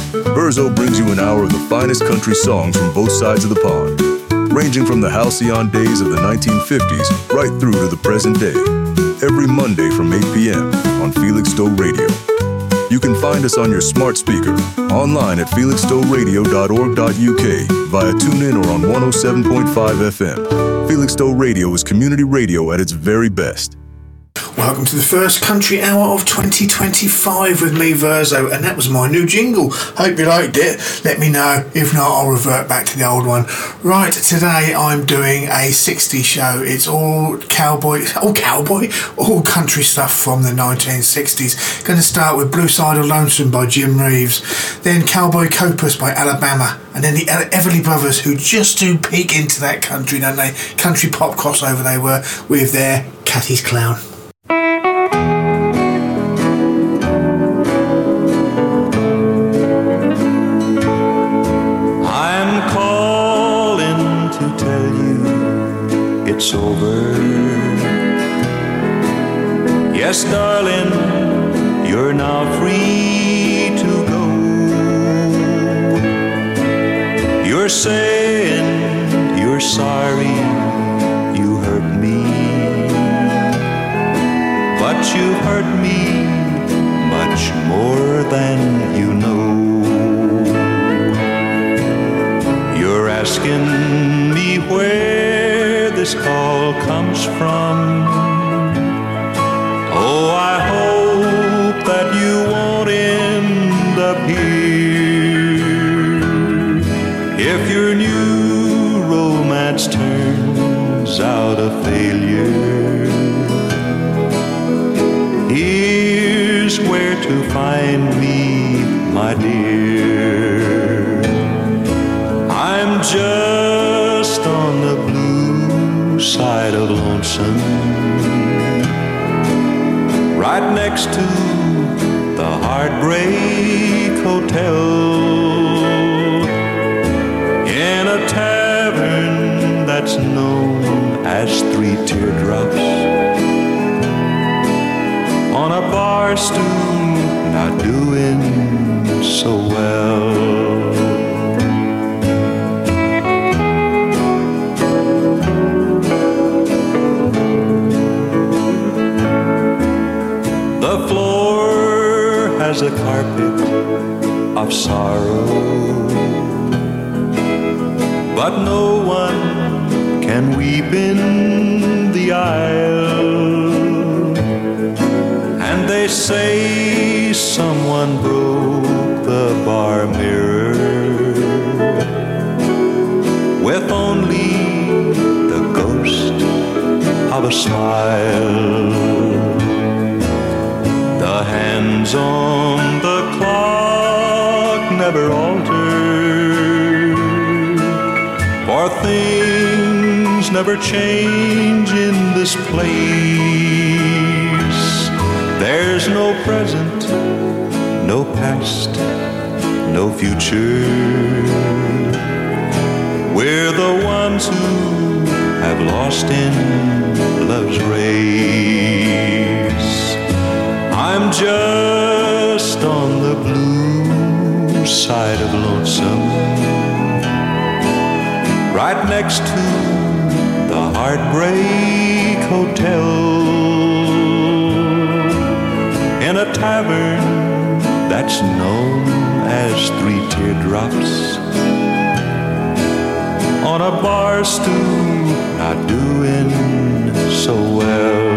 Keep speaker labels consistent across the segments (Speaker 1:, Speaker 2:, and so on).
Speaker 1: Verzo brings you an hour of the finest country songs from both sides of the pond, ranging from the halcyon days of the 1950s right through to the present day. Every Monday from 8 p.m. on Felixstowe Radio. You can find us on your smart speaker, online at felixstoweradio.org.uk, via TuneIn or on 107.5 FM. Felixstowe Radio is community radio at its very best.
Speaker 2: Welcome to the first country hour of 2025 with me, Verzo, and that was my new jingle. Hope you liked it. Let me know. If not, I'll revert back to the old one. Right, today I'm doing a 60s show. It's all country stuff from the 1960s. Going to start with Blue Side of Lonesome by Jim Reeves, then Cowboy Copas by Alabama, and then the Everly Brothers, who just do peek into that country, don't they? Country pop crossover they were with their Catty's Clown.
Speaker 3: It's over. Yes, darling, you're now free to go. You're saying you're sorry you hurt me, but you hurt me much more than you know. You're asking me where this call comes from. Oh, I hope that you won't end up here. If your new romance turns out a failure, here's where to find me, my dear. I'm just on the blue side of lonesome, right next to the Heartbreak Hotel, in a tavern that's known as Three Teardrops, on a bar stool not doing so well. The floor has a carpet of sorrow, but no one can weep in the aisle. And they say someone broke the bar mirror with only the ghost of a smile. The hands on the clock never alter, for things never change in this place. There's no present, no past, no future. We're the ones who have lost in love's race. I'm just on the blue side of lonesome, right next to the Heartbreak Hotel, in a tavern that's known as Three Teardrops, on a bar stool not doing so well.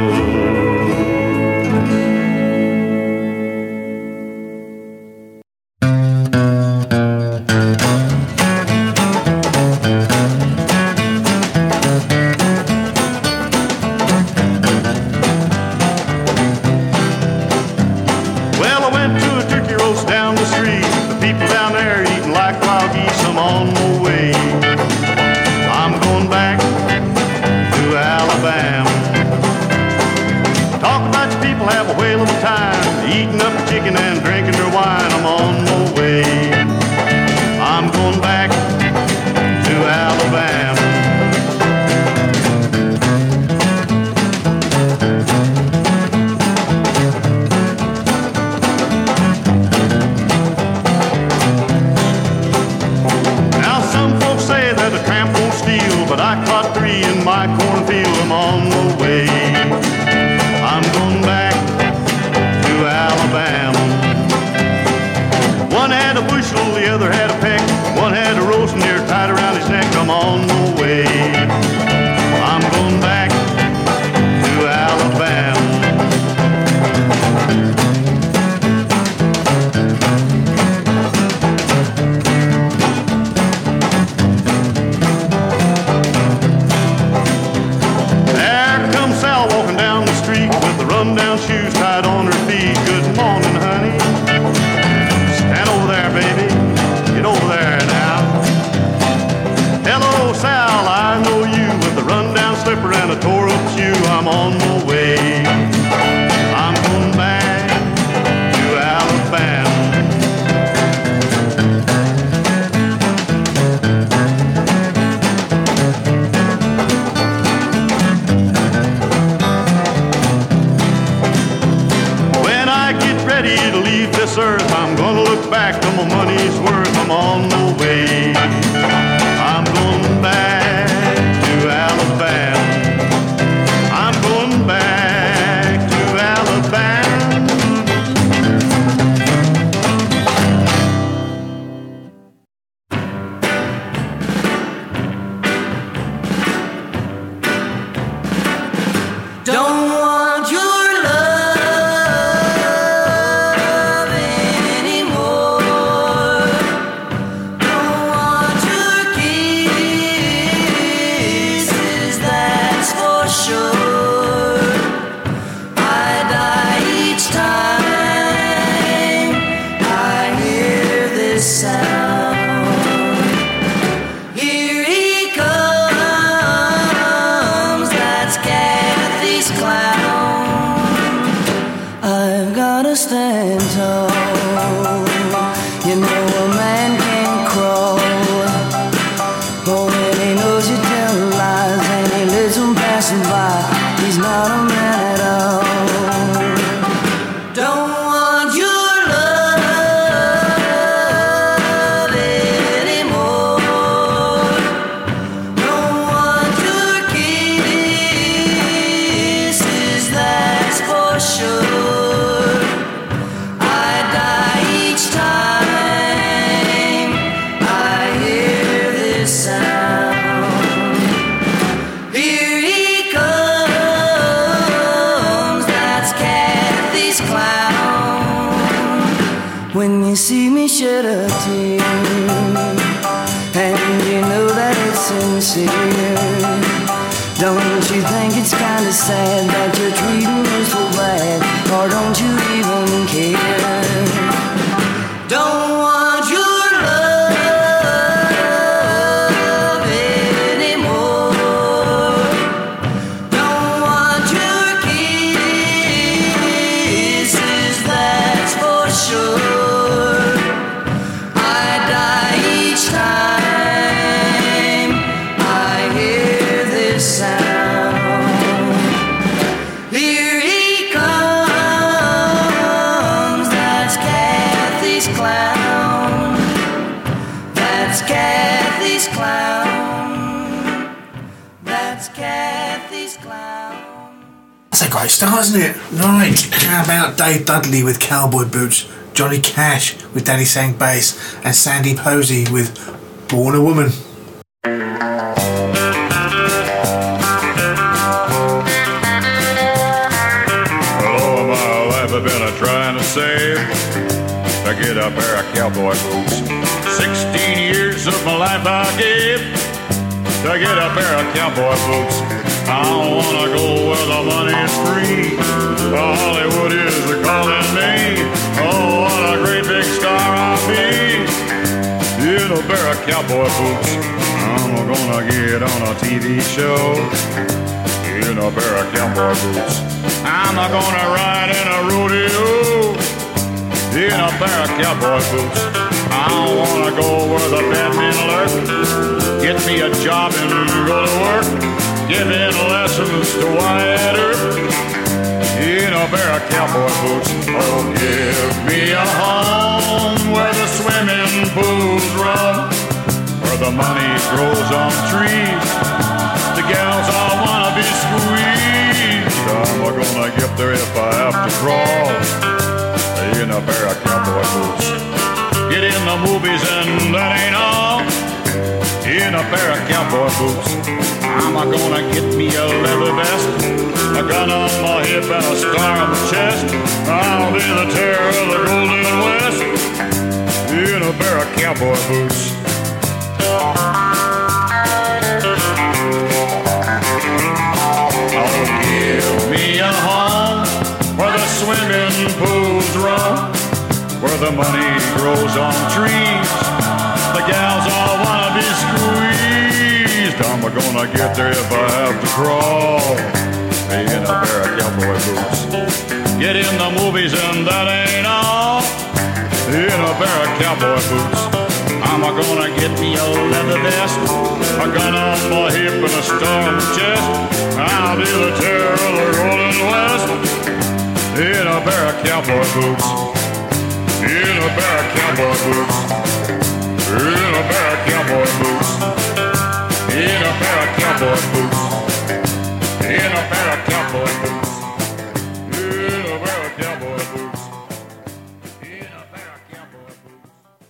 Speaker 3: One had a bushel, the other had a peck. One had a roasting deer tied around his neck. I'm on my way. I'm going back to Alabama. There comes Sal walking down the street with the run-down shoes tied on her feet. Good morning, honey. Stand over there, baby. Get over there now. Hello, Sal, I know you with the run-down slipper and a tore-up shoe. I'm on my way. I'm going back to Alabama. When I get ready to leave this earth, I'm gonna look back on my money's worth. I'm on my way. I'm going back to Alabama. I'm going back to Alabama.
Speaker 4: Don't want your love anymore. Don't want your kisses, that's for sure. I die each time I hear this sound. Here he comes, that's Kathy's clown. I've gotta stand tall. You know a man can crawl. Oh, when he knows you tell lies and he lets them passing by, he's not a man at all. Don't want your love anymore. Don't want your kisses, that's for sure. I die each time I hear this sound. Here he comes, that's Kathy's clown. When you see me shed a tear, and you know that it's sincere, don't you think it's kinda sad that you're treating me so bad? Or don't you even care? Don't want your love anymore. Don't want your kisses, that's for sure. I die each time I hear this sound. Here he comes, that's Kathy's clown. That's Kathy's clown. That's Kathy's clown.
Speaker 2: That's a great start, isn't it? Right, how about Dave Dudley with Cowboy Boots, Johnny Cash with Daddy Sang Bass, and Sandy Posey with Born a Woman.
Speaker 3: All my life I've been trying to save to get a pair of cowboy boots. 16 years of my life I gave to get a pair of cowboy boots. I don't wanna go where the money is free. Hollywood is calling me. Oh, what a great big star I'll be in a pair of cowboy boots. I'm gonna get on a TV show in a pair of cowboy boots. I'm gonna ride in a rodeo in a pair of cowboy boots. I don't wanna go where the bad men lurk. Get me a job and go to work. Giving lessons to Wyatt Earp in a pair of cowboy boots. Oh, give me a home where the swimming pools run, where the money grows on trees. The gals all wanna be squeezed. I'm gonna get there if I have to crawl in a pair of cowboy boots. Get the movies and that ain't all. In a pair of cowboy boots, I'm gonna get me a leather vest, a gun on my hip and a star on my chest. I'll be the terror of the Golden West in a pair of cowboy boots. Oh, give me a home where the swimming pools run, where the money grows on trees, the gals all wanna be squeezed. I'm gonna get there if I have to crawl in a pair of cowboy boots. Get in the movies and that ain't all. In a pair of cowboy boots, I'm gonna get me a leather vest, a gun on my hip and a star on my chest. I'll be the terror of the Golden West in a pair of cowboy boots. In a pair of cowboy boots. In a pair of cowboy boots. In a pair of cowboy boots. In a pair of cowboy boots. In a pair of cowboy boots. In a pair of cowboy boots.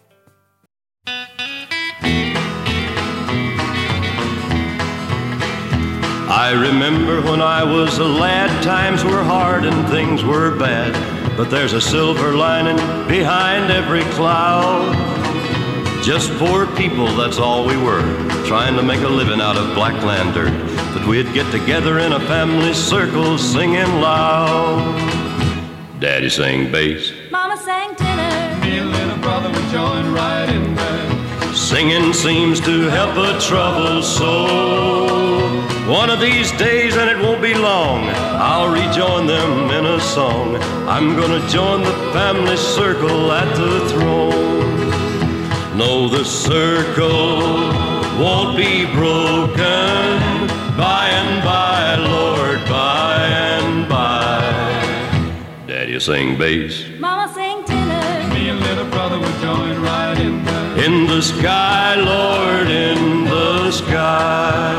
Speaker 5: I remember when I was a lad, times were hard and things were bad, but there's a silver lining behind every cloud. Just poor people, that's all we were, trying to make a living out of black land dirt. But we'd get together in a family circle singing loud. Daddy sang bass,
Speaker 6: Mama sang tenor,
Speaker 7: Me and little brother would join right in there.
Speaker 5: singing seems to help a troubled soul. One of these days, and it won't be long, I'll rejoin them in a song. I'm gonna join the family circle at the throne. No, the circle won't be broken. By and by, Lord, by and by. Daddy sing bass,
Speaker 6: Mama sang tenor,
Speaker 7: Me and little brother would join right in there.
Speaker 5: in the sky, Lord, in the sky.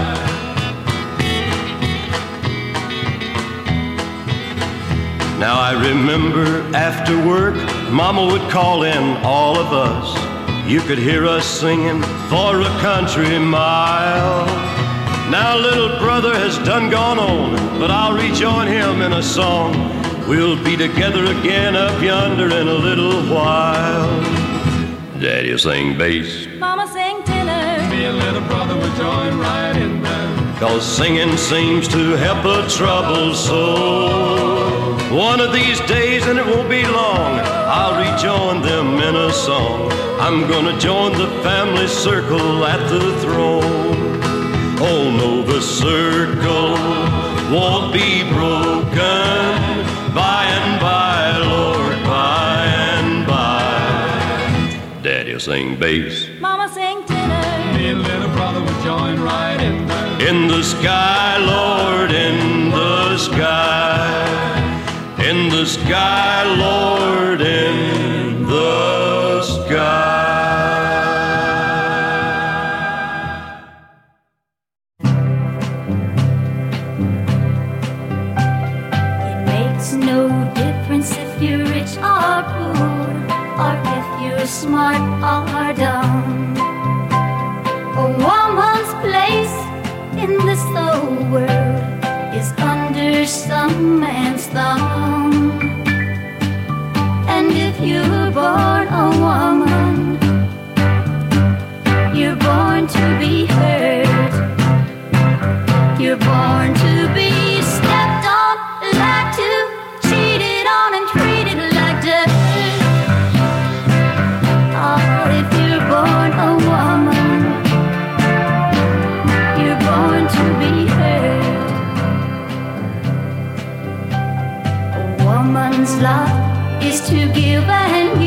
Speaker 5: Now I remember after work, Mama would call in all of us. You could hear us singing for a country mile. Now little brother has done gone on, but I'll rejoin him in a song. We'll be together again up yonder in a little while. Daddy'll sing bass,
Speaker 6: Mama sang tenor,
Speaker 7: Me and little brother would join right in there.
Speaker 5: 'cause singing seems to help a troubled soul. One of these days, and it won't be long, I'll rejoin them in a song. I'm gonna join the family circle at the throne. Oh no, the circle won't be broken. By and by, Lord, by and by. Daddy'll sing bass,
Speaker 6: Mama sang tenor,
Speaker 7: Me and little brother would join right in there.
Speaker 5: in the sky, Lord, in the sky. In the sky, Lord, in the sky.
Speaker 6: It makes no difference if you're rich or poor, or if you're smart or dumb. A woman's place in this whole world is under some man's thumb. And if you're born a woman, you're born to be hurt. You're born to be stepped on, lied to, cheated on, and treated like dirt. Oh, if you're born a woman, you're born to be hurt. A woman's lot is to give and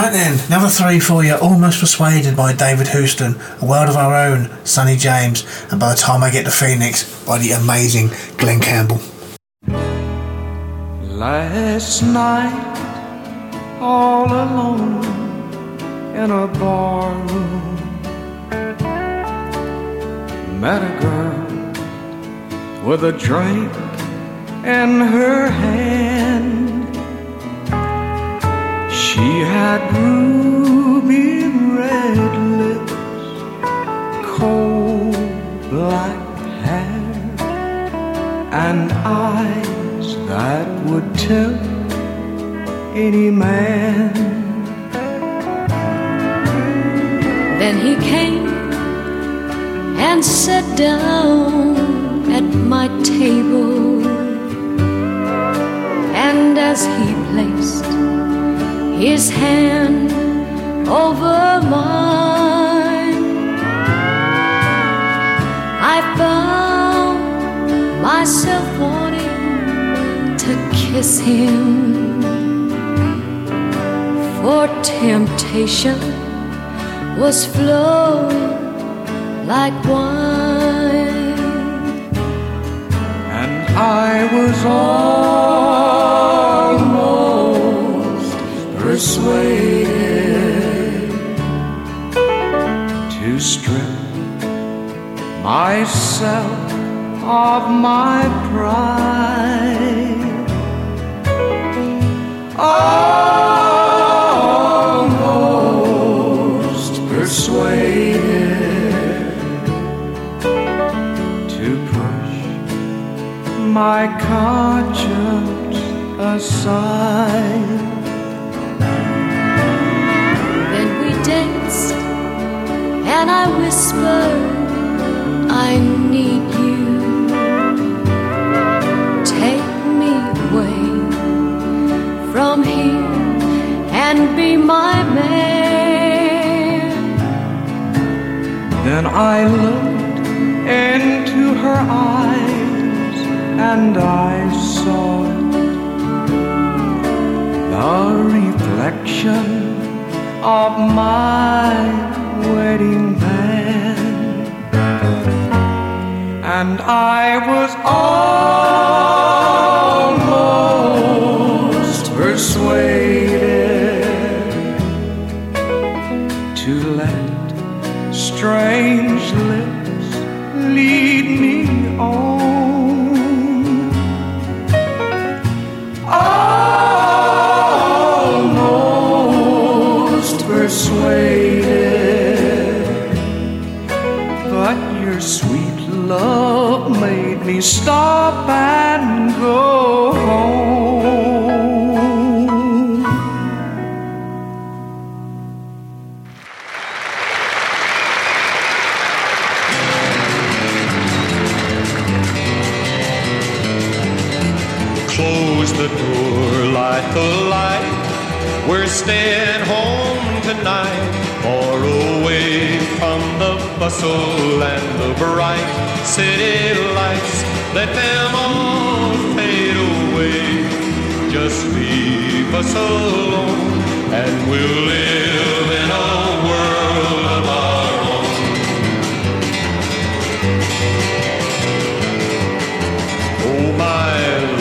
Speaker 2: Right then, another three for you. Almost Persuaded by David Houston, A World of Our Own, Sonny James, and By the Time I Get to Phoenix by the amazing Glenn Campbell.
Speaker 8: Last night, all alone in a barroom, met a girl with a drink in her hand. She had ruby red lips, coal black hair, and eyes that would tempt any man.
Speaker 9: Then he came and sat down at my table, and as he placed his hand over mine, I found myself wanting to kiss him, for temptation was flowing like wine,
Speaker 8: and I was almost persuaded to strip myself of my pride. Almost persuaded to push my conscience aside.
Speaker 9: And I whispered, I need you. Take me away from here and be my man.
Speaker 8: Then I looked into her eyes and I saw the reflection of my wedding band, and I was almost persuaded to let strange lips lead me on. Almost persuaded, but your sweet love made me stop and go home.
Speaker 5: Close the door, light the light. We're staying home tonight, far away from the bustle and the bright city lights. Let them all fade away. Just leave us alone, and we'll live in a world of our own. Oh my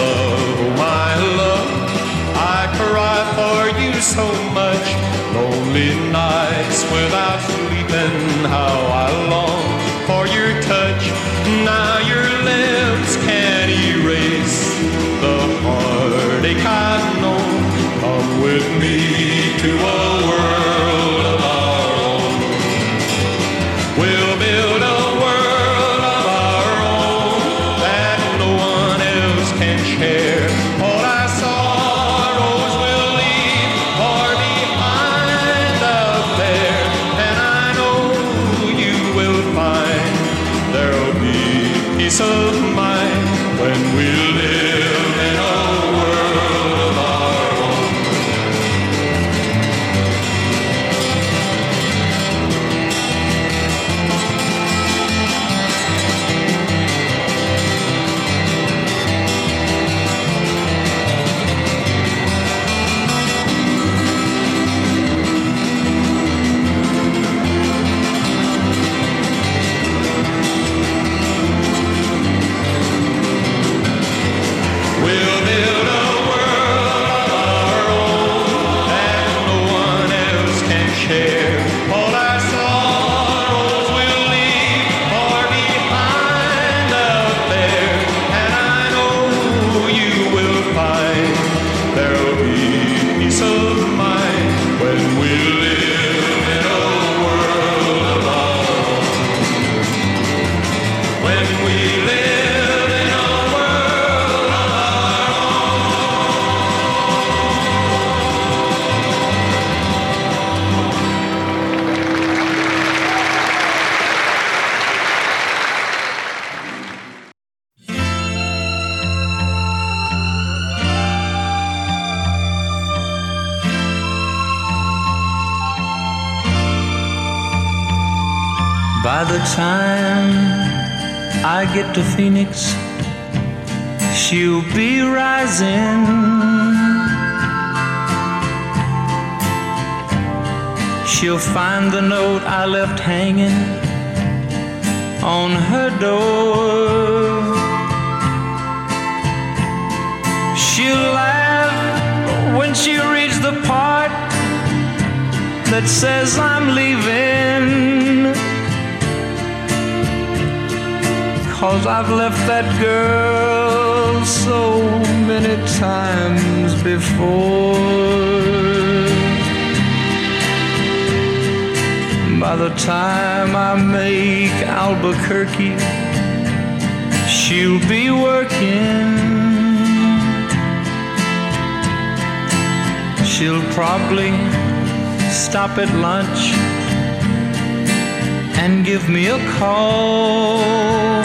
Speaker 5: love, I cry for you so much. Lonely nights without sleeping, how I long for your touch. Now your lips can't erase the heartache I know. Come with me to a world of our own. We'll build a world of our own that no one else can share. All our sorrows will leave far behind out there, and I know you will find there'll be peace of mind when we live in a world of our own.
Speaker 10: By the time I get to Phoenix, she'll be rising. She'll find the note I left hanging on her door. She'll laugh when she reads the part that says I'm leaving, 'cause I've left that girl so many times before. By the time I make Albuquerque, she'll be working. She'll probably stop at lunch and give me a call,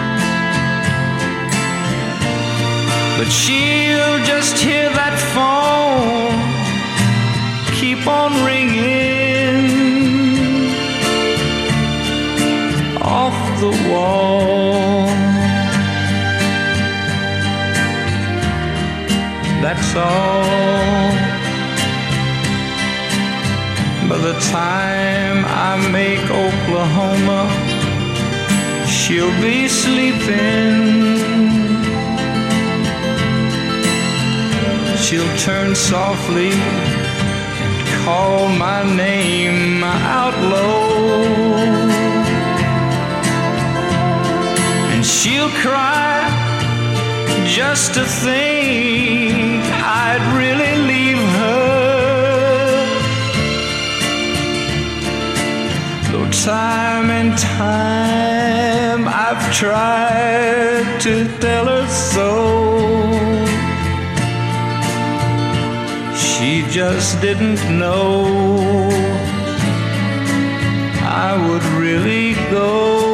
Speaker 10: but she'll just hear that phone keep on ringing off the wall. That's all. By the time I make Oklahoma, she'll be sleeping. She'll turn softly and call my name out low, and she'll cry just to think I'd really leave her. Though time and time I've tried to tell her so, she just didn't know I would really go.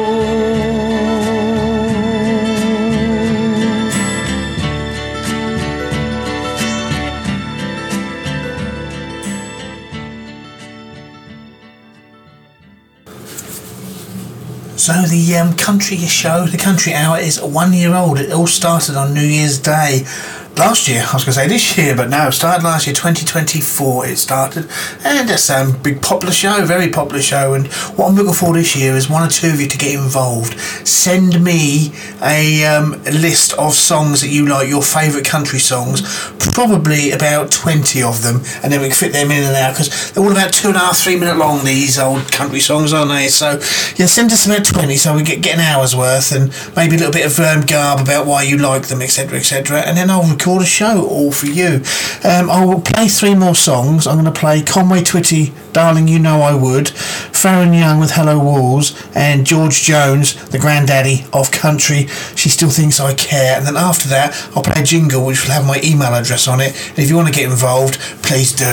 Speaker 2: So the country show, the country hour, is 1 year old. It all started on New Year's Day last year. I was going to say this year, but no, it started last year, 2024 it started. And it's a big popular show, very popular show. And what I'm looking for this year is one or two of you to get involved. Send me a list of songs that you like, your favourite country songs, probably about 20 of them, and then we can fit them in and out, because they're all about 2.5, 3 minute long, these old country songs, aren't they? So yeah, send us about 20 so we get an hour's worth, and maybe a little bit of garb about why you like them, etc, etc, and then I'll record a show all for you. I will play 3 more songs. I'm going to play Conway Twitty, Darling You Know I Would, Farron Young with Hello Walls, and George Jones, the granddaddy of country, She Still Thinks I Care. And then after that I'll play a jingle which will have my email address on it, and if you want to get involved, please do.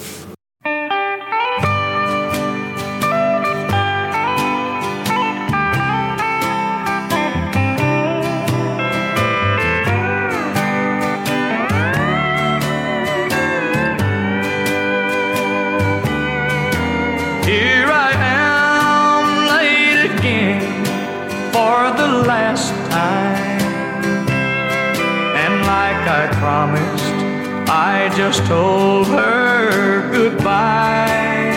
Speaker 10: I just told her goodbye.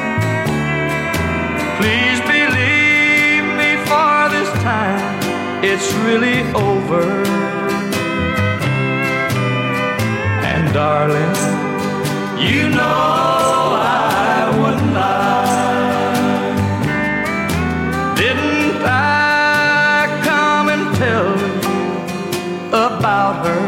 Speaker 10: Please believe me, for this time it's really over. And darling, you know I wouldn't lie. Didn't I come and tell you about her?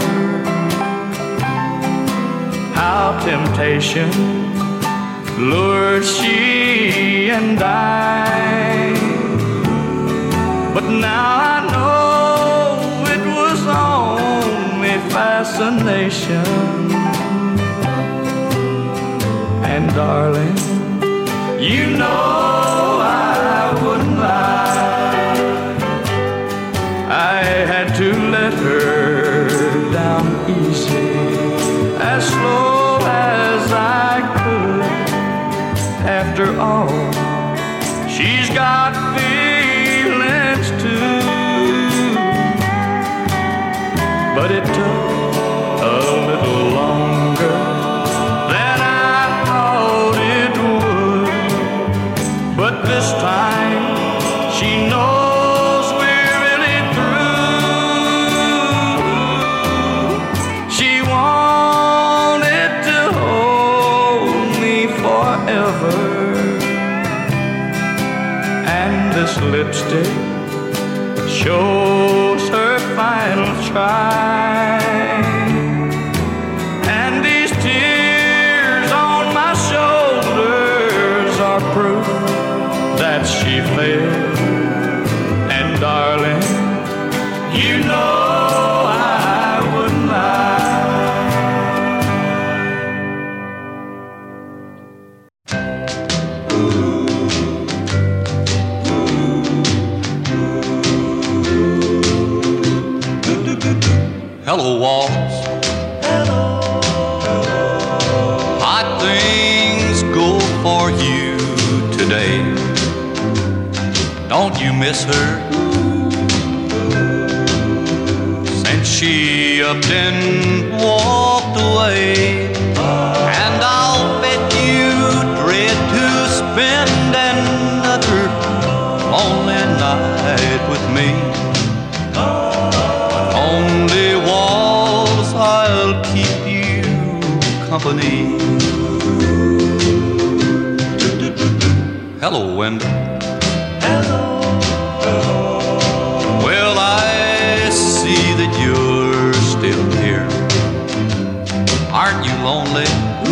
Speaker 10: How temptation lured she and I, but now I know it was only fascination. And darling, you know I wouldn't lie. I had to let her down easy, as slow as I could. After all, she's got feelings this lipstick shows her final try. And these tears on my shoulders are proof that she failed. And darling, you know I wouldn't lie.
Speaker 11: Hello, walls. Hello. Hot things go for you today. Don't you miss her? Since she upped and walked away, and I'll bet you dread to spend another lonely night with me. Only walls, I'll keep you company. Hello, Wendell. Hello. Well, I see that you're still here. Aren't you lonely?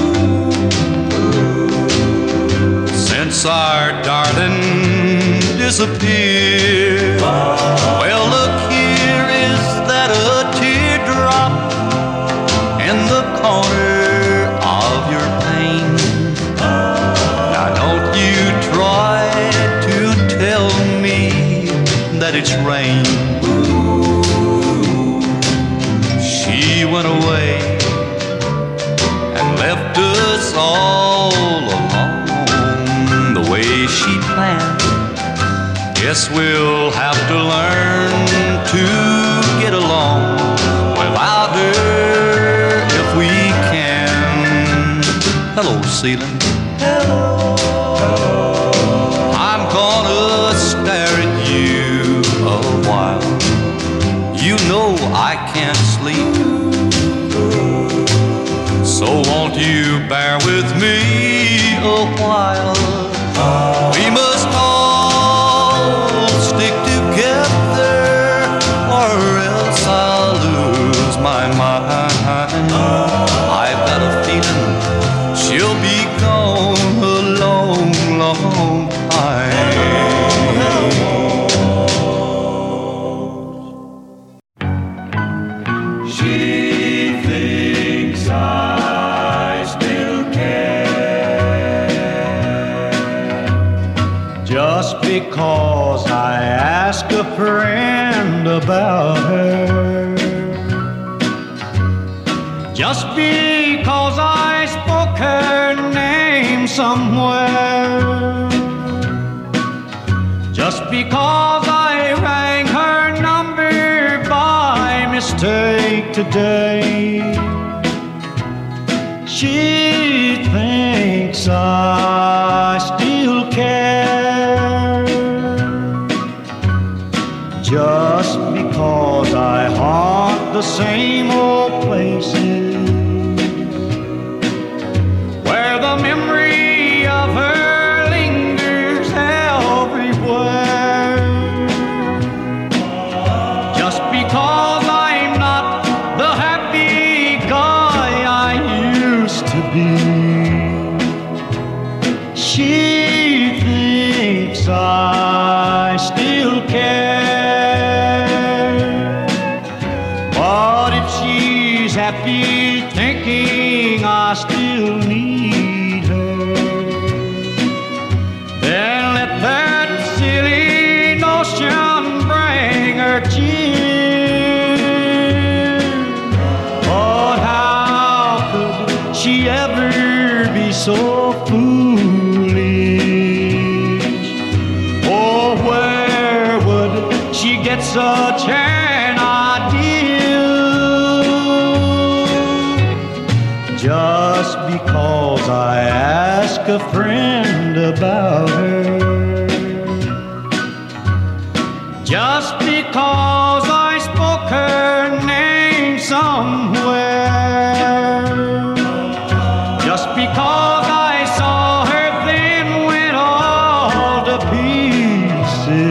Speaker 11: Since our darling disappeared. Well, look, here is that a teardrop in the corner of your pain. Now don't you try to tell me that it's rain. She went away and left us all alone the way she planned. Guess we'll have to learn to get along without her if we can. Hello, ceiling. Hello. I'm gonna stare at you a while. You know I can't sleep. So won't you bear with me a while? We must all stick together, or else I'll lose my mind. I've got a feeling she'll be gone a long, long time.
Speaker 10: She thinks I still care just because I ask a friend about her, just because I spoke her name somewhere, just because I rang her number by mistake today. She thinks I still care just because I haunt the same old places where the memory of her lingers everywhere. Just because I'm not the happy guy I used to be, she thinks I still care. But if she's happy thinking I still need her, then let that silly notion bring her cheer. But how could she ever be so foolish? Oh, where would she get such an idea? Just because I ask a friend about her, just because I spoke her name somewhere, just because I saw her then went all to pieces.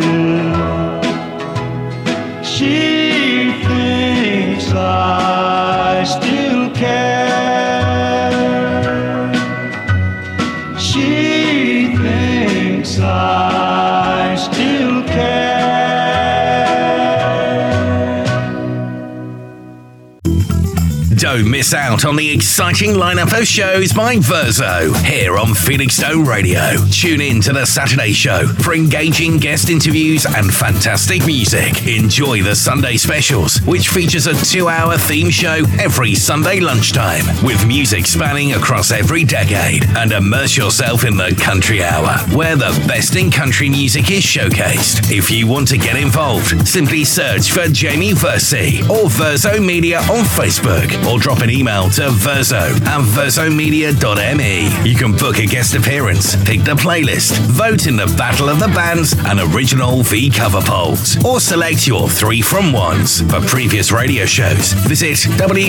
Speaker 12: Don't miss out on the exciting lineup of shows by Verso here on Felixstowe Radio. Tune in to the Saturday show for engaging guest interviews and fantastic music. Enjoy the Sunday specials, which features a 2-hour theme show every Sunday lunchtime with music spanning across every decade. And immerse yourself in the Country Hour, where the best in country music is showcased. If you want to get involved, simply search for Jamie Versi or Verso Media on Facebook, or drop an email to verso@versomedia.me. You can book a guest appearance, pick the playlist, vote in the Battle of the Bands and Original V cover polls, or select your 3 from 1s. For previous radio shows, visit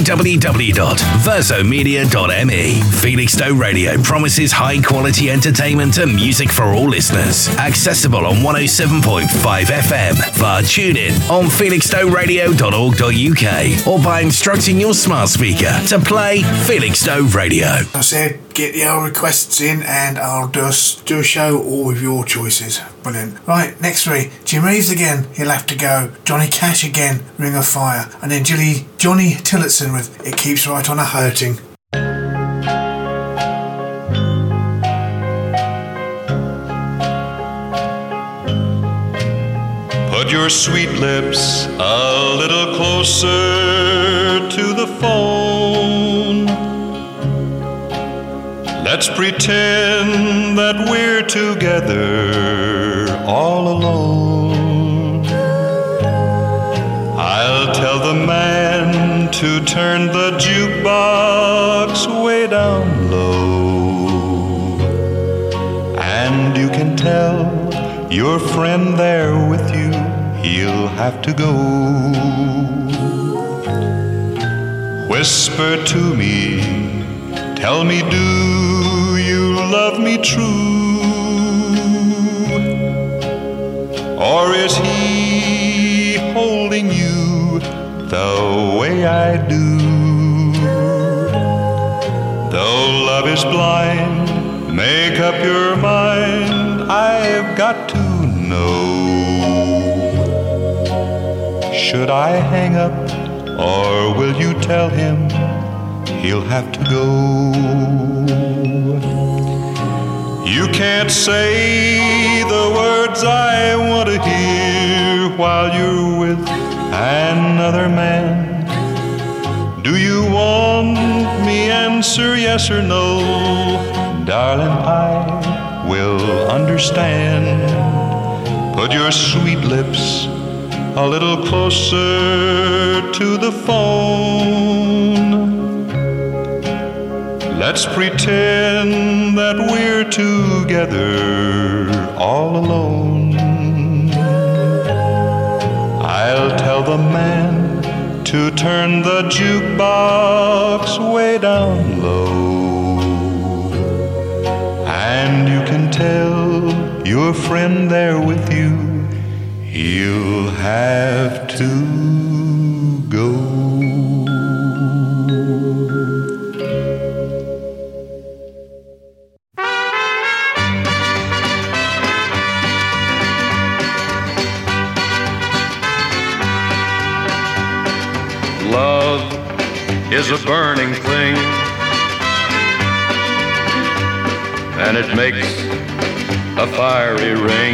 Speaker 12: www.versomedia.me. Felixstowe Radio promises high quality entertainment and music for all listeners. Accessible on 107.5 FM via TuneIn on felixstoweradio.org.uk, or by instructing your smart speaker to play Felixstowe Radio.
Speaker 2: I said, get your requests in and I'll just do a show all with your choices. Brilliant. Right, next 3. Jim Reeves again, He'll Have to Go. Johnny Cash again, Ring of Fire. And then Johnny Tillotson with It Keeps Right On A Hurting.
Speaker 5: Put your sweet lips a little closer to the phone. Let's pretend that we're together all alone. I'll tell the man to turn the jukebox way down low, and you can tell your friend there with you, he'll have to go. Whisper to me, tell me, do you love me true? Or is he holding you the way I do? Though love is blind, make up your mind, I've got to know. Should I hang up, or will you tell him he'll have to go? You can't say the words I want to hear while you're with another man. Do you want me answer yes or no? Darling, I will understand. Put your sweet lips a little closer to the phone. Let's pretend that we're together all alone. I'll tell the man to turn the jukebox way down low, and you can tell your friend there with you, he'll have to go. Love is a burning thing, and it makes a fiery ring.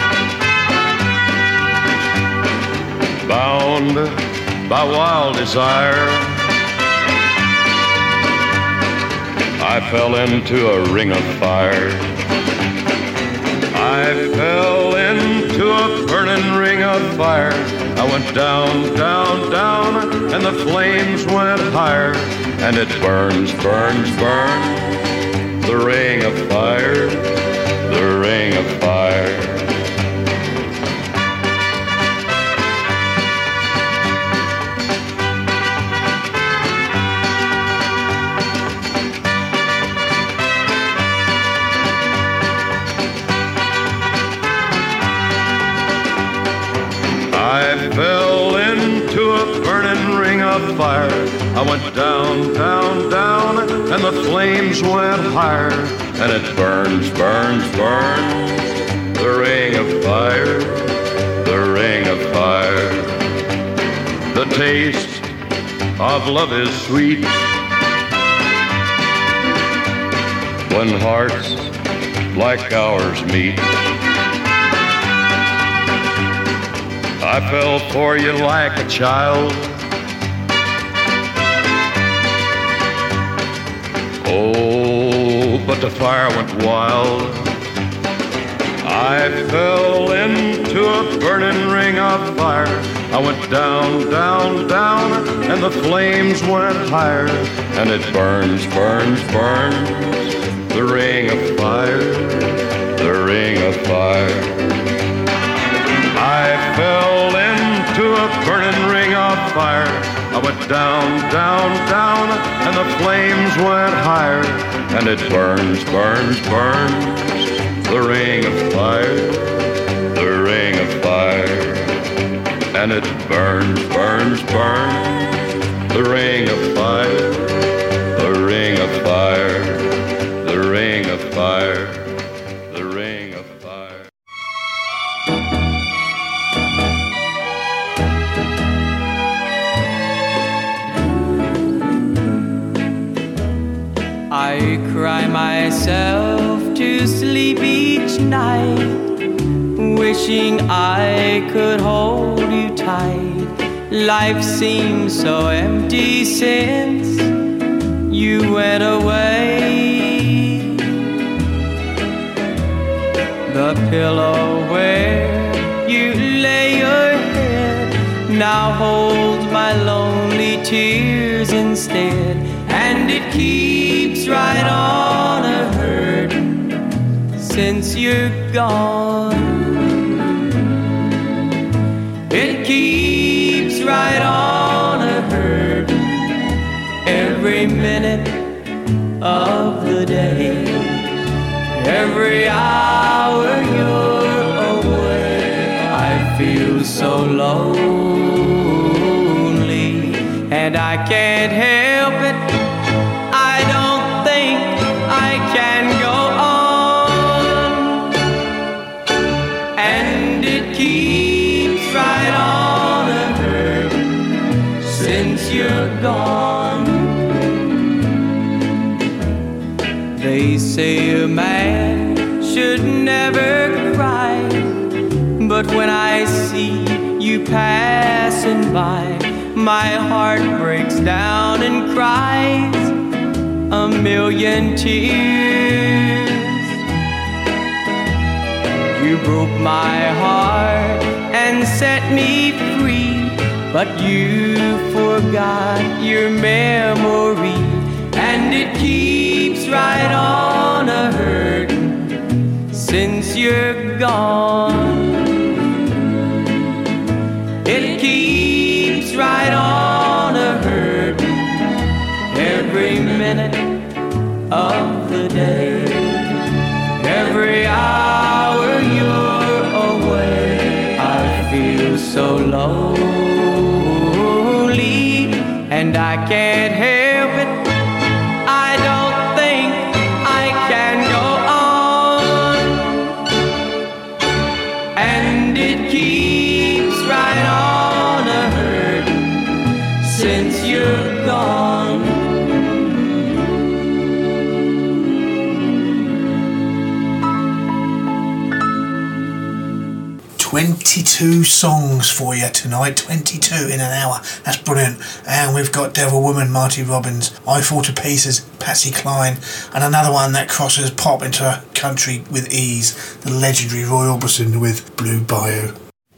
Speaker 5: Bound by wild desire, I fell into a ring of fire. I fell into a burning ring of fire. I went down, down, down, and the flames went higher. And it burns, burns, burns, the ring of fire, the ring of fire. I fell into a burning ring of fire. I went down, down, down, and the flames went higher. And it burns, burns, burns, the ring of fire, the ring of fire. The taste
Speaker 3: of love is sweet. When hearts like ours meet, I fell for you like a child. Oh, but the fire went wild. I fell into a burning ring of fire. I went down, down, down, and the flames went higher. And it burns, burns, burns, the ring of fire, the ring of fire. I fell into a burning ring of fire. I went down, down, down, and the flames went higher. And it burns, burns, burns, the ring of fire, the ring of fire. And it burns, burns, burns, the ring of fire, the ring of fire, the ring of fire, the ring of fire.
Speaker 10: I cry myself to sleep each night, wishing I could hold you tight. Life seems so empty since you went away. The pillow where you lay your head now holds my lonely tears instead. And it keeps right on a-hurtin' since you're gone. It keeps right on a-hurtin' every minute of the day. Every hour you're away, I feel so lonely, and I can't help it. I don't think I can go on. And it keeps right on a-hurtin' since you're gone. They say a man should never cry, but when I see you passing by, my heart breaks down and cries a million tears. You broke my heart and set me free, but you forgot your memory. And it keeps right on a-hurtin' since you're gone. It keeps right on a-hurtin' every minute of the day. Every hour you're away, I feel so lonely, and I can't help it. I don't think I can go on. And it keeps right on a-hurtin' since you're gone.
Speaker 2: 22 songs for you tonight, 22 in an hour. That's brilliant. And we've got Devil Woman, Marty Robbins, I Fall to Pieces, Patsy Cline, and another one that crosses pop into country with ease, the legendary Roy Orbison with Blue Bayou.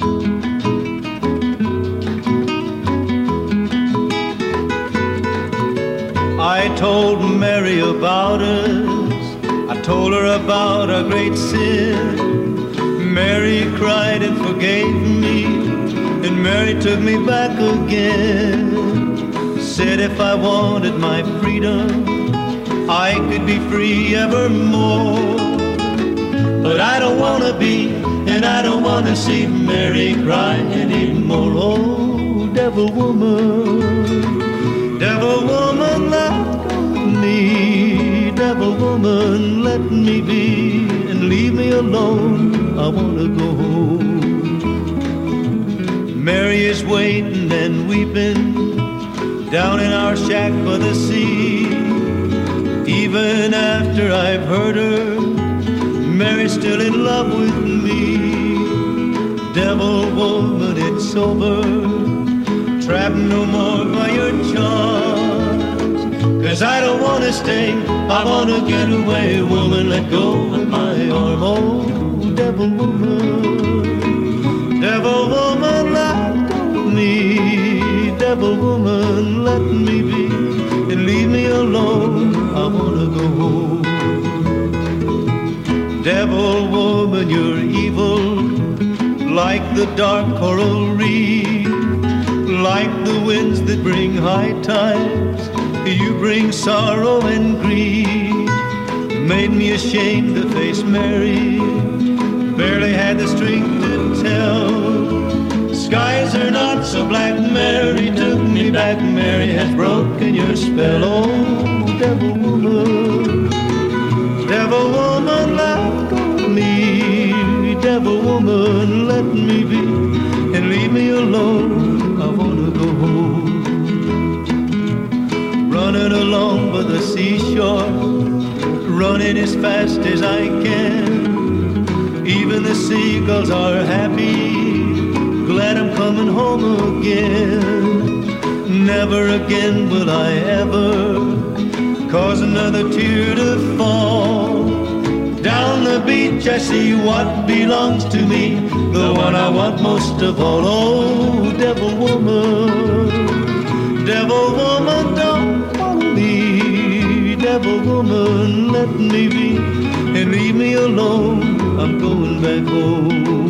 Speaker 13: I told Mary about us, I told her about our great sin. Mary cried and forgave me, and Mary took me back again. Said if I wanted my freedom, I could be free evermore. But I don't want to be, and I don't want to see Mary cry anymore. Oh, devil woman, let go of me. Devil woman, let me be, and leave me alone. I want to go home. Mary is waiting and weeping down in our shack by the sea. Even after I've hurt her, Mary's still in love with me. Devil woman, it's over, trapped no more by your charms. 'Cause I don't wanna stay, I wanna get away. Woman, let go of my arm. Oh, devil woman, devil woman, let go of me. Devil woman, let me be and leave me alone. I wanna go home. Devil woman, you're evil, like the dark coral reef, like the winds that bring high tides. You bring sorrow and grief. Made me ashamed to face Mary, barely had the strength to tell. Skies are not so black, Mary took me back. Mary has broken your spell. Oh, devil woman, devil woman, let go of me. Devil woman, let me be and leave me alone. I wanna go home. Running along by the seashore, running as fast as I can. Even the seagulls are happy, glad I'm coming home again. Never again will I ever cause another tear to fall. Down the beach I see what belongs to me, the one I want most of all. Oh, devil woman, don't follow me. Devil woman, let me be and leave me alone. I'm going back home.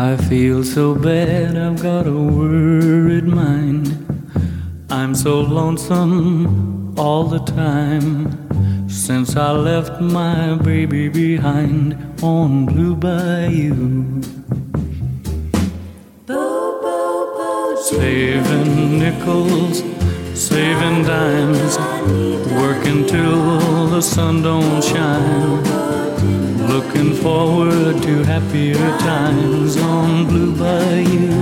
Speaker 8: I feel so bad, I've got a worried mind. I'm so lonesome all the time since I left my baby behind on Blue Bayou. Saving nickels, saving dimes, working till the sun don't shine, looking forward to happier times on Blue Bayou.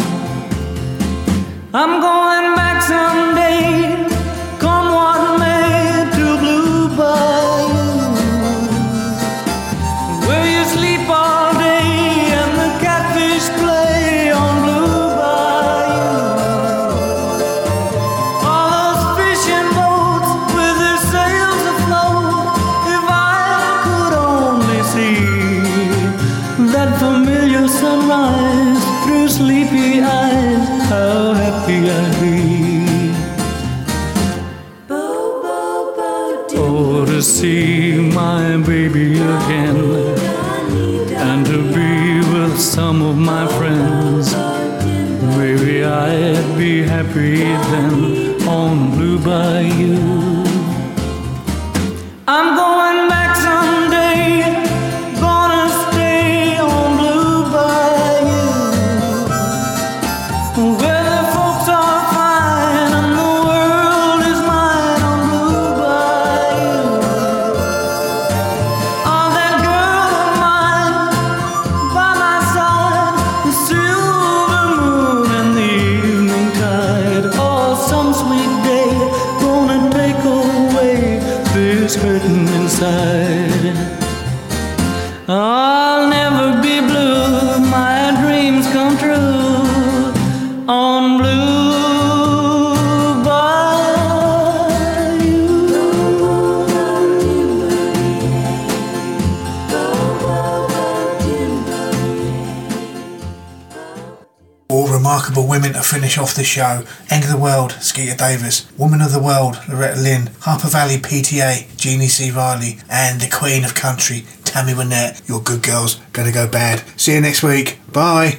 Speaker 8: I'm going back someday, come what may, to Blue Bayou, where you sleep all day and the catfish play on Blue Bayou. All those fishing boats with their sails afloat, if I could only see that familiar sunrise through sleepy eyes, how happy I'd be. Oh, to see my baby again and to be with some of my friends. Maybe I'd be happy then on Blue Bayou. I'm going back someday, gonna stay on Blue Bayou, where the folks are fine and the world is mine on Blue Bayou. Oh, that girl of mine by my side, the silver moon and the evening tide. Oh, some sweet day gonna take away this hurting inside. I'll never be blue, my dreams come true on Blue Bayou.
Speaker 2: All remarkable women to finish off the show. End of the World, Skeeter Davis. Woman of the World, Loretta Lynn. Harper Valley PTA, Jeannie C. Riley. And the Queen of Country, Tammy Wynette. Your good girl's gonna go bad. See you next week. Bye.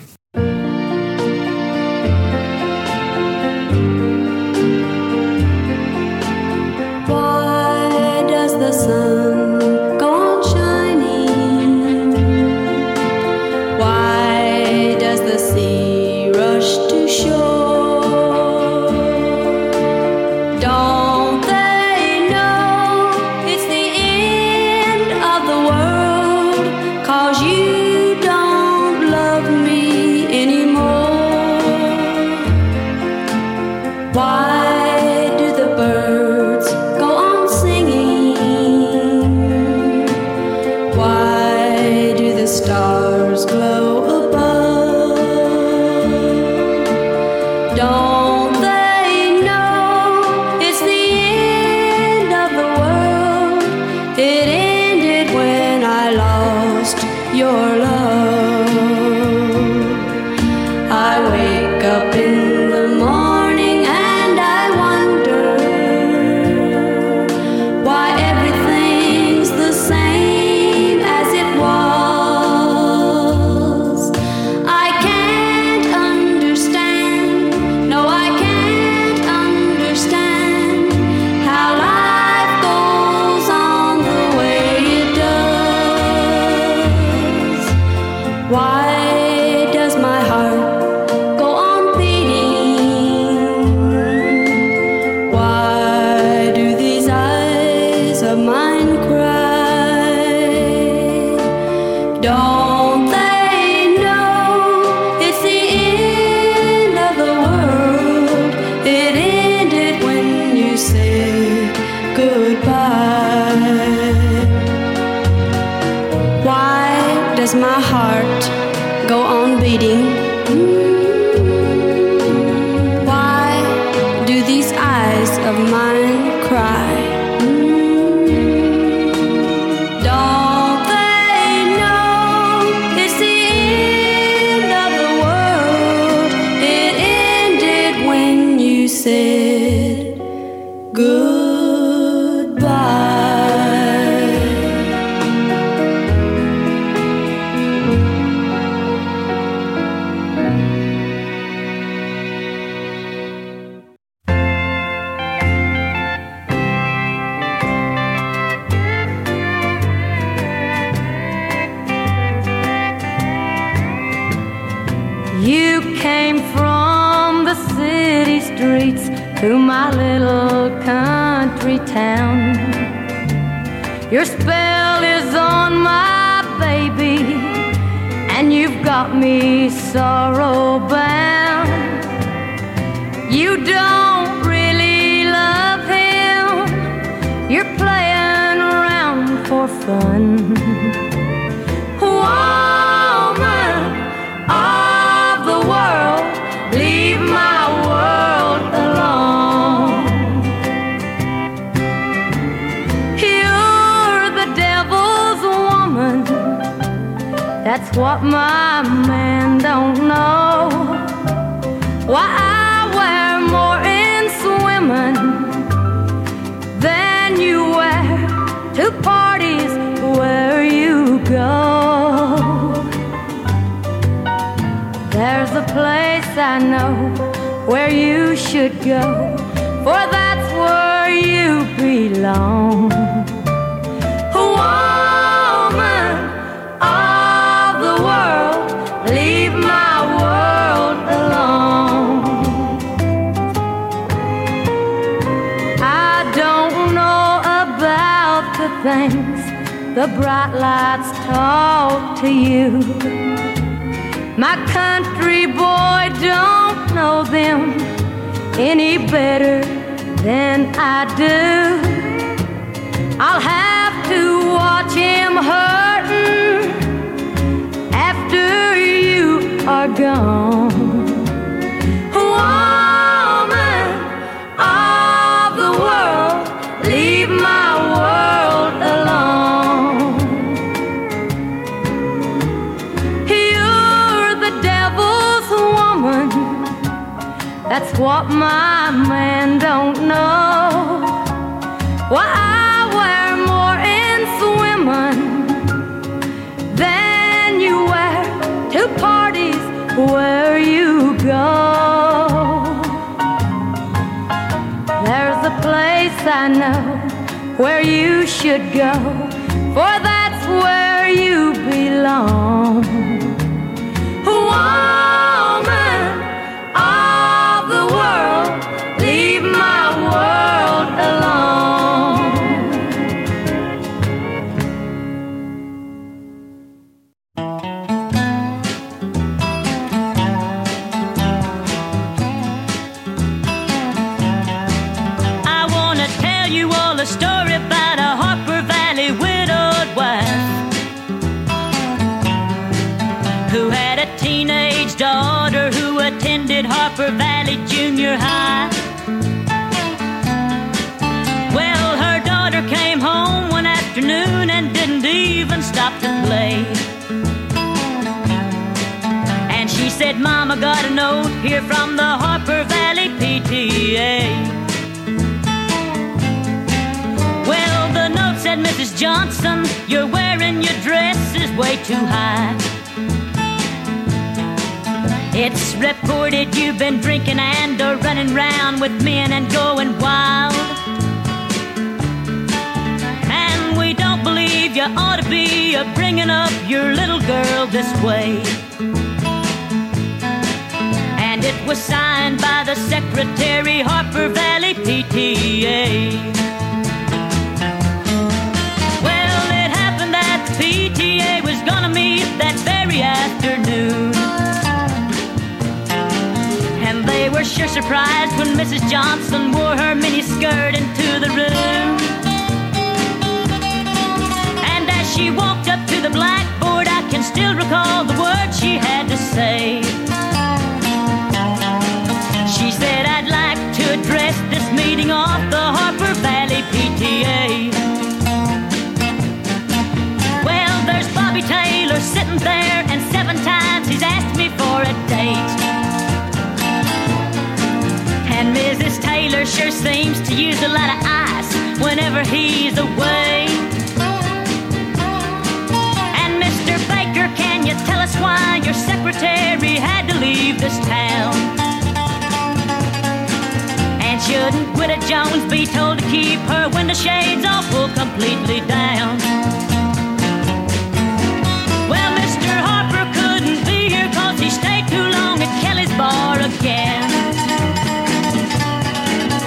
Speaker 9: Why does the sun go on shining? Why does the sea rush to shore? Don't they know it's the end of the world? 'Cause you don't love me anymore. Why do the birds go on singing? Why do the stars glow above? Don't they know it's the end of the world? It ended when I lost your love. I wake up in the morning and I wonder why everything's the same as it was. I can't understand, no I can't understand how life goes on the way it does. Why does my heart go on beating? Why do these eyes of mine cry? Don't they know it's the end of the world? It ended when you said goodbye. Why does my heart go on beating? Why do these eyes of mine cry? Don't they know it's the end of the world? It ended when you said goodbye. to my little country town. Your spell is on my baby, and you've got me sorrow bound. You don't really love him, you're playing around for fun. Woman of the world, leave my world alone. You're the devil's woman, that's what my man don't know. Why I wear more in swimming than you wear to parties where you go. There's a place I know where you should go, for that's where you belong. Woman of the world, leave my world alone. I don't know about the things the bright lights talk to you. My country boy don't know them any better than I do. I'll have to watch him hurting after you are gone. Woman of the world, leave my world alone. You're the devil's woman, that's what my man don't know. Why I wear more in swimming than you wear to parties where you go. There's a place I know where you should go, for that's where you belong. Woman of the world, leave my world alone.
Speaker 14: I want to tell you all a story about a Harper Valley widowed wife who had a teenage daughter who attended Harper Valley Junior High. Well, her daughter came home one afternoon and didn't even stop to play. And she said, Mama, got a note here from the Harper Valley PTA. Well, the note said, Mrs. Johnson, you're wearing your dress is way too high. It's reported you've been drinking and running round with men and going wild. And we don't believe you ought to be bringing up your little girl this way. And it was signed by the secretary, Harper Valley PTA. Well, it happened that the PTA was gonna meet that very afternoon. And they were sure surprised when Mrs. Johnson wore her miniskirt into the room. And as she walked up to the blackboard, I can still recall the words she had to say. She said, I'd like to address this meeting of the Harper Valley PTA. Well, there's Bobby Taylor sitting there, and 7 times he's asked me for a date. And Mrs. Taylor sure seems to use a lot of ice whenever he's away. And Mr. Baker, can you tell us why your secretary had to leave this town? And shouldn't Widow Jones be told to keep her window shades all pulled completely down? Well, Mr. Harper couldn't be here 'cause he stayed too long at Kelly's bar again.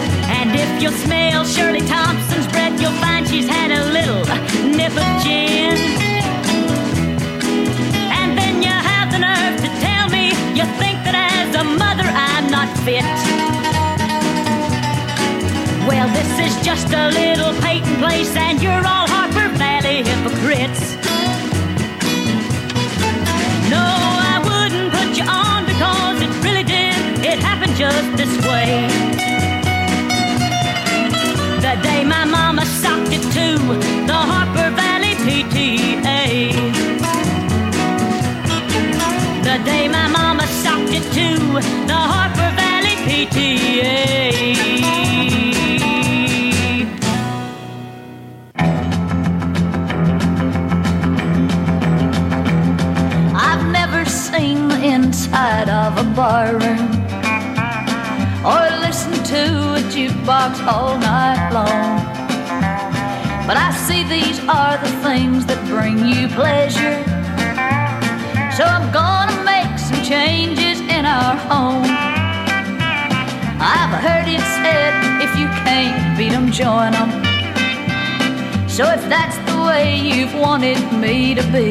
Speaker 14: Gail Shirley Thompson's breath, you'll find she's had a little nip of gin. And then you have the nerve to tell me you think that as a mother I'm not fit. Well, this is just a little Peyton Place, and you're all Harper Valley hypocrites. No, I wouldn't put you on because it really did. It happened just this way. The day my mama socked it to the Harper Valley PTA. The day my mama socked it to the Harper Valley PTA. I've never seen the inside of a barroom or listened to a jukebox all night long. But I see these are the things that bring you pleasure. So I'm gonna make some changes in our home. I've heard it said, if you can't beat 'em, join 'em. So if that's the way you've wanted me to be,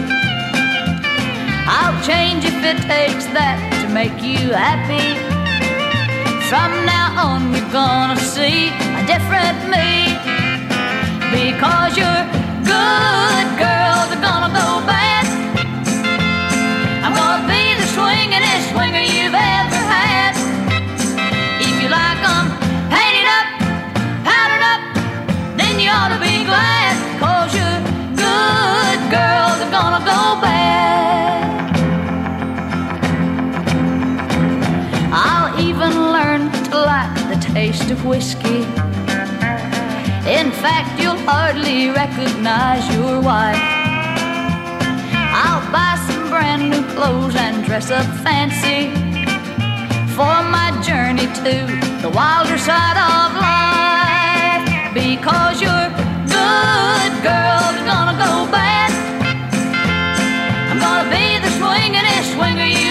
Speaker 14: I'll change if it takes that to make you happy. From now on you're gonna see a different me. Because you're good girls are gonna go bad. I'm gonna be the swingin'est swinger you've ever had. If you like 'em painted up, powdered up, then you ought to be glad. Cause your good girls are gonna go bad. I'll even learn to like the taste of whiskey. In fact, you'll hardly recognize your wife. I'll buy some brand new clothes and dress up fancy for my journey to the wilder side of life. Because your good girls are gonna go bad. I'm gonna be the swingin'est swinger you